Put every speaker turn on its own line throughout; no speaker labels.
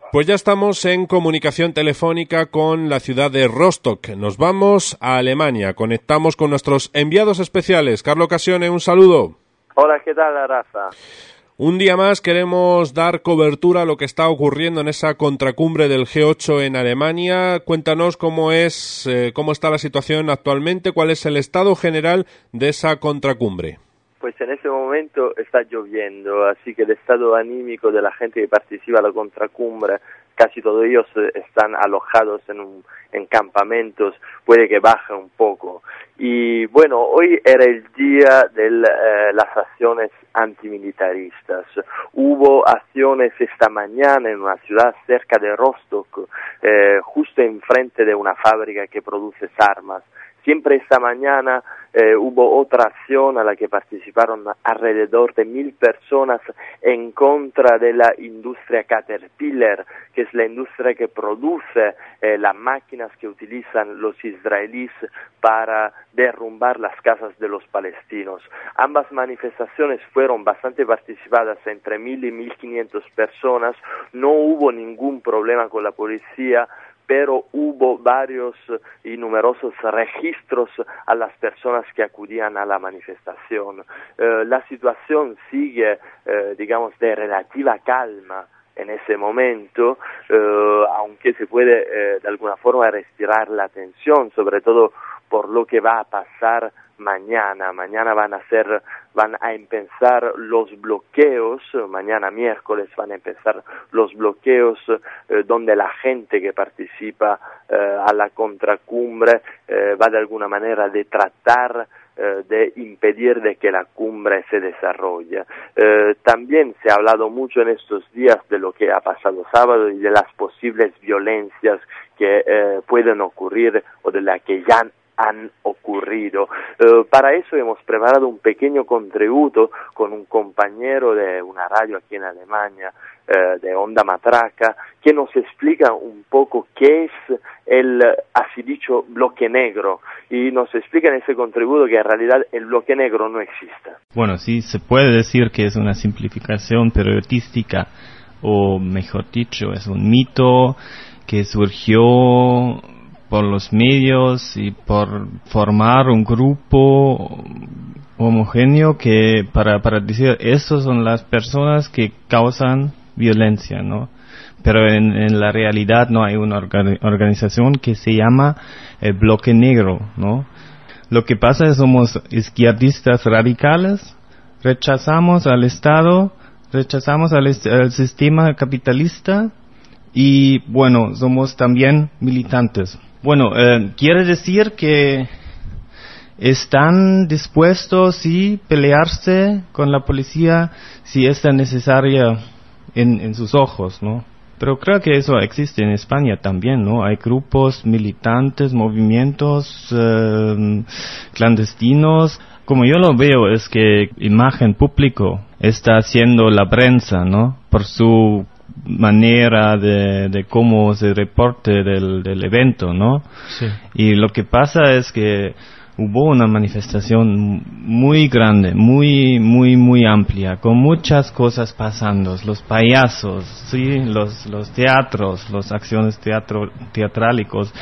Pues ya estamos en comunicación telefónica con la ciudad de Rostock. Nos vamos a Alemania. Conectamos con nuestros enviados especiales. Carlo Occasione, un saludo.
Hola, ¿qué tal, Rafa?
Un día más queremos dar cobertura a lo que está ocurriendo en esa contracumbre del G8 en Alemania. Cuéntanos cómo está la situación actualmente, cuál es el estado general de esa contracumbre.
Pues en ese momento está lloviendo, así que el estado anímico de la gente que participa a la contracumbre, casi todos ellos están alojados en campamentos, puede que baje un poco. Y bueno, hoy era el día de las acciones antimilitaristas. Hubo acciones esta mañana en una ciudad cerca de Rostock, justo enfrente de una fábrica que produce armas. Siempre esta mañana hubo otra acción a la que participaron alrededor de 1.000 personas en contra de la industria Caterpillar, que es la industria que produce las máquinas que utilizan los israelíes para derrumbar las casas de los palestinos. Ambas manifestaciones fueron bastante participadas, entre 1.000 y 1.500 personas. No hubo ningún problema con la policía, pero hubo varios y numerosos registros a las personas que acudían a la manifestación. La situación sigue, de relativa calma en ese momento, aunque se puede de alguna forma respirar la tensión, sobre todo por lo que va a pasar mañana. Mañana van a empezar los bloqueos, mañana miércoles van a empezar los bloqueos donde la gente que participa a la contracumbre va de alguna manera de tratar de impedir de que la cumbre se desarrolle. También se ha hablado mucho en estos días de lo que ha pasado sábado y de las posibles violencias que pueden ocurrir o de las que ya han ocurrido. Para eso hemos preparado un pequeño contributo con un compañero de una radio aquí en Alemania, de Onda Matraca, que nos explica un poco qué es el así dicho bloque negro, y nos explica en ese contributo que en realidad el bloque negro no existe.
Bueno, sí, se puede decir que es una simplificación periodística, o mejor dicho, es un mito que surgió por los medios y por formar un grupo homogéneo que para decir esas son las personas que causan violencia, ¿no? Pero en la realidad no hay una organización que se llama el Bloque Negro, ¿no? Lo que pasa es que somos izquierdistas radicales, rechazamos al Estado, rechazamos al sistema capitalista y, bueno, somos también militantes. Bueno, quiere decir que están dispuestos sí pelearse con la policía si es necesaria en sus ojos, ¿no? Pero creo que eso existe en España también, ¿no? Hay grupos militantes, movimientos clandestinos. Como yo lo veo es que imagen público está haciendo la prensa, ¿no? Por su manera de cómo se reporte del evento, ¿no?
Sí.
Y lo que pasa es que hubo una manifestación muy grande, muy amplia, con muchas cosas pasando, los payasos, sí, los teatros, las acciones teatrálicos,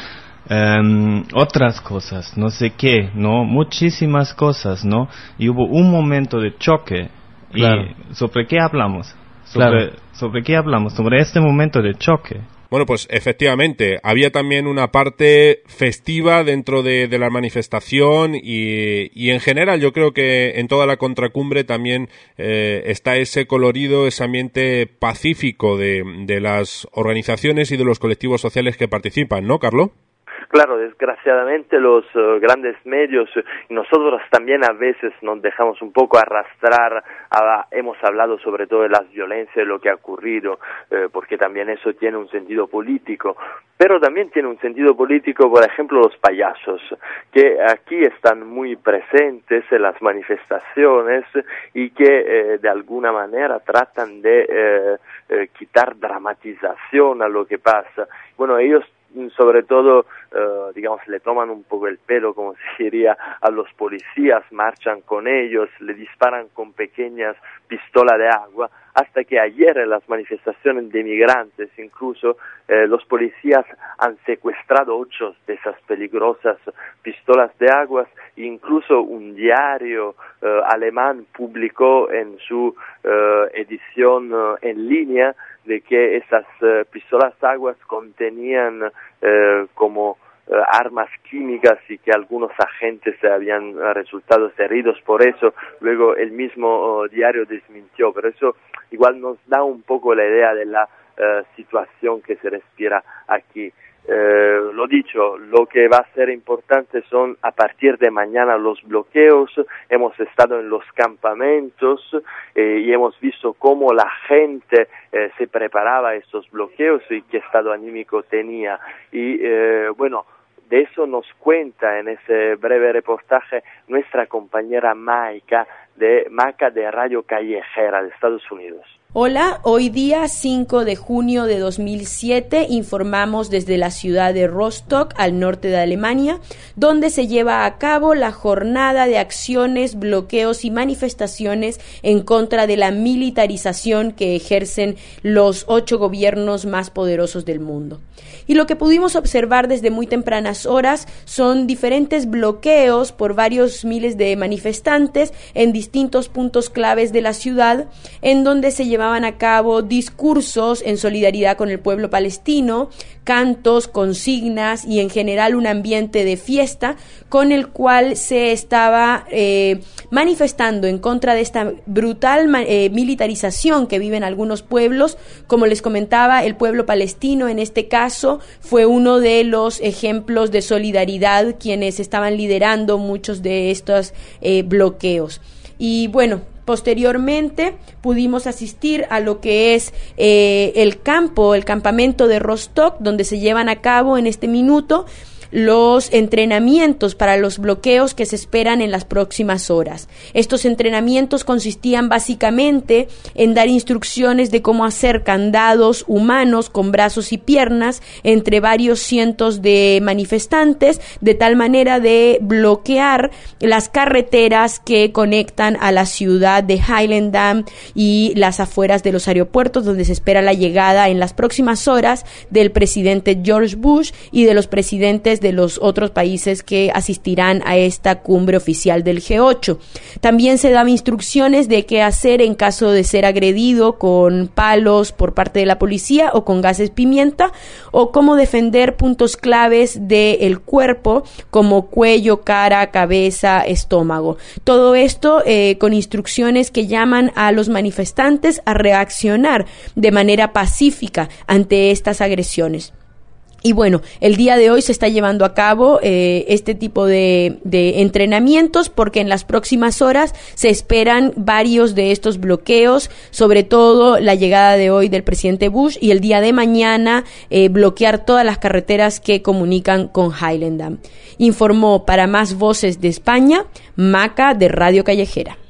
otras cosas, no sé qué, ¿no? Muchísimas cosas, ¿no? Y hubo un momento de choque.
Claro.
¿Y sobre qué hablamos?
Claro.
¿Sobre qué hablamos? Sobre este momento de choque.
Bueno, pues efectivamente, había también una parte festiva dentro de la manifestación y en general yo creo que en toda la contracumbre también está ese colorido, ese ambiente pacífico de las organizaciones y de los colectivos sociales que participan, ¿no, Carlo?
Claro, desgraciadamente los grandes medios y nosotros también a veces nos dejamos un poco arrastrar, hemos hablado sobre todo de las violencias, de lo que ha ocurrido, porque también eso tiene un sentido político, pero también tiene un sentido político, por ejemplo, los payasos, que aquí están muy presentes en las manifestaciones y que de alguna manera tratan de quitar dramatización a lo que pasa. Bueno, ellos sobre todo, le toman un poco el pelo, como se diría, a los policías, marchan con ellos, le disparan con pequeñas pistolas de agua, hasta que ayer en las manifestaciones de migrantes incluso los policías han secuestrado 8 de esas peligrosas pistolas de agua, incluso un diario alemán publicó en su edición en línea de que esas pistolas de agua contenían como armas químicas y que algunos agentes habían resultado heridos por eso. Luego el mismo diario desmintió, pero eso igual nos da un poco la idea de la situación que se respira aquí. Lo dicho, lo que va a ser importante son a partir de mañana los bloqueos. Hemos estado en los campamentos y hemos visto cómo la gente se preparaba a estos bloqueos y qué estado anímico tenía. Y bueno, de eso nos cuenta en ese breve reportaje nuestra compañera Maca de Radio Callejera de Estados Unidos.
Hola, hoy día 5 de junio de 2007 informamos desde la ciudad de Rostock, al norte de Alemania, donde se lleva a cabo la jornada de acciones, bloqueos y manifestaciones en contra de la militarización que ejercen los 8 gobiernos más poderosos del mundo. Y lo que pudimos observar desde muy tempranas horas son diferentes bloqueos por varios miles de manifestantes en distintos puntos claves de la ciudad, en donde se llevaban a cabo discursos en solidaridad con el pueblo palestino, cantos, consignas y en general un ambiente de fiesta con el cual se estaba manifestando en contra de esta brutal militarización que viven algunos pueblos. Como les comentaba, el pueblo palestino en este caso fue uno de los ejemplos de solidaridad quienes estaban liderando muchos de estos bloqueos. Y bueno, posteriormente pudimos asistir a lo que es el campamento de Rostock, donde se llevan a cabo en este minuto los entrenamientos para los bloqueos que se esperan en las próximas horas. Estos entrenamientos consistían básicamente en dar instrucciones de cómo hacer candados humanos con brazos y piernas entre varios cientos de manifestantes, de tal manera de bloquear las carreteras que conectan a la ciudad de Heilendam y las afueras de los aeropuertos, donde se espera la llegada en las próximas horas del presidente George Bush y de los presidentes de los otros países que asistirán a esta cumbre oficial del G8. También se daban instrucciones de qué hacer en caso de ser agredido con palos por parte de la policía o con gases pimienta, o cómo defender puntos claves del cuerpo como cuello, cara, cabeza, estómago. Todo esto con instrucciones que llaman a los manifestantes a reaccionar de manera pacífica ante estas agresiones. Y bueno, el día de hoy se está llevando a cabo este tipo de entrenamientos porque en las próximas horas se esperan varios de estos bloqueos, sobre todo la llegada de hoy del presidente Bush y el día de mañana bloquear todas las carreteras que comunican con Heilendam. Informó para Más Voces de España, Maca de Radio Callejera.